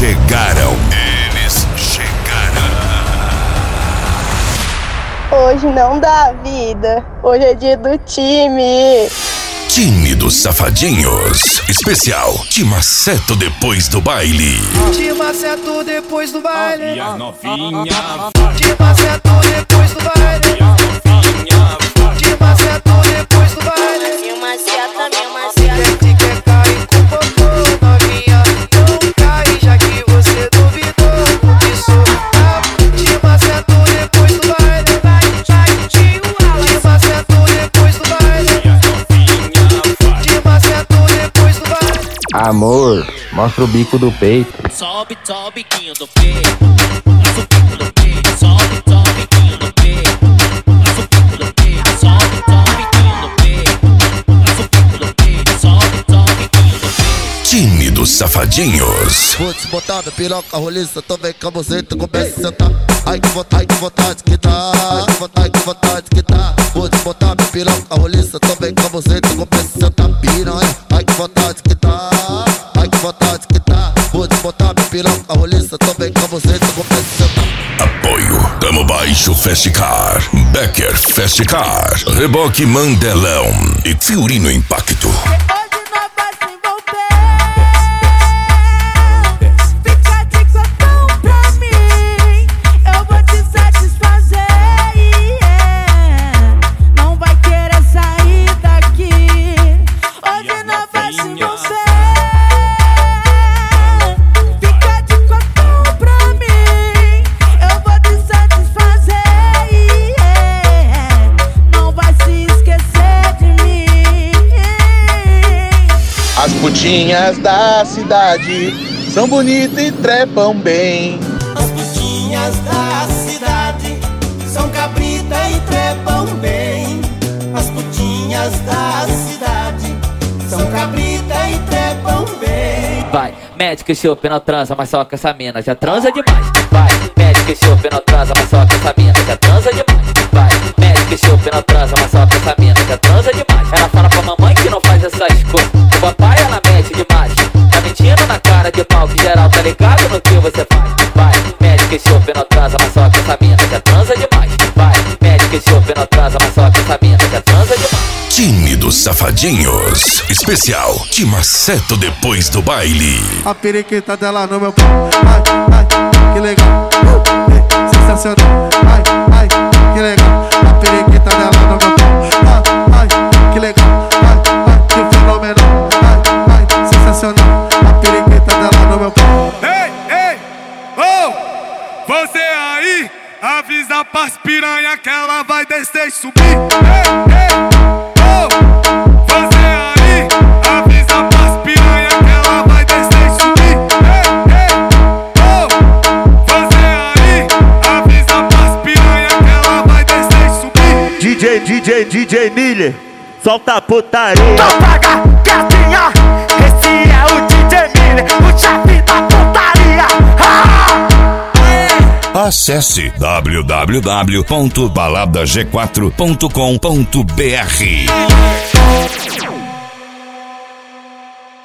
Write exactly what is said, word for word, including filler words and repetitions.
chegaram. Eles chegaram. Hoje não dá vida. Hoje é dia do time. Time dos Safadinhos. Especial Te Maceto depois do baile. Te maceto depois do baile. Novinha, novinha. Te maceto depois do baile. Te maceto depois do baile. Me maceta, me maceta. Quem quer cair com popô, novinha, não cai, já que você duvidou. Isso é te maceto depois do baile. Vai, vai, tio, Te maceto depois do baile. Te maceto depois do baile. Amor, mostra o bico do peito. Sobe, sobe, biquinho do peito. Mostra o bico do peito. Sobe, sobe, biquinho do peito. Mostra o bico do peito. Sobe, sobe, biquinho do peito. Mostra o bico do peito. Sobe, sobe, biquinho do peito. Time dos Safadinhos. Vou te botar na piroca roliça, tô vem com você, tu começa a sentar. Ai que vontade, ai que vontade que dá, ai que vontade, ai que vontade que dá. Vou te botar na piroca roliça, tô vem com você, tu começa a sentar. Piranha, ai que vontade que dá, ai que vontade que dá. Vou te botar na piroca roliça, tô bem com você, tu começa a sentar. Apoio Tamo Baixo Fast Car, Becker Fast Car, Reboque Mandelão e Fiorino Impacto. As putinhas da cidade são bonitas e trepam bem. As putinhas da cidade são cabrita e trepam bem. As putinhas da cidade são cabrita e trepam bem. Vai, médico e chope não transa, mas só com essa mina já transa demais. Vai, médico e chope não transa, mas só com essa mina já transa demais. Vai, médico e chope não transa, mas só com essa mina já transa demais. Ela fala pra mamãe que não faz essas coisas. O papai ela mete demais. Tá mentindo na cara de pau que geral tá ligado no que você faz. Vai, médico e chope não transa, mas só com essa mina já transa demais. Vai, médico e chope não transa, mas só com essa mina já transa demais. Time dos Safadinhos. Especial Te Maceto depois do baile. A periquita dela no meu pau, ai, ai, que legal, uh, é, sensacional, ai, ai, que legal. A periquita dela no meu pau, ai, ai, que legal, ai, ai, que fenomenal, ai, ai, sensacional. A periquita dela no meu pau. Ei, ei, oh, você aí, avisa pras piranha que ela vai descer e subir. Ei, ei, oh, você aí, avisa pras piranha que ela vai descer e subir. Ei, ei, oh, você aí, avisa pras piranha que ela vai descer e subir. D J, D J, D J Miller, solta a putaria. Então paga, gatinha, esse é o D J Miller, o chefe da putaria. Ah! Acesse w w w ponto balada g quatro ponto com ponto b r.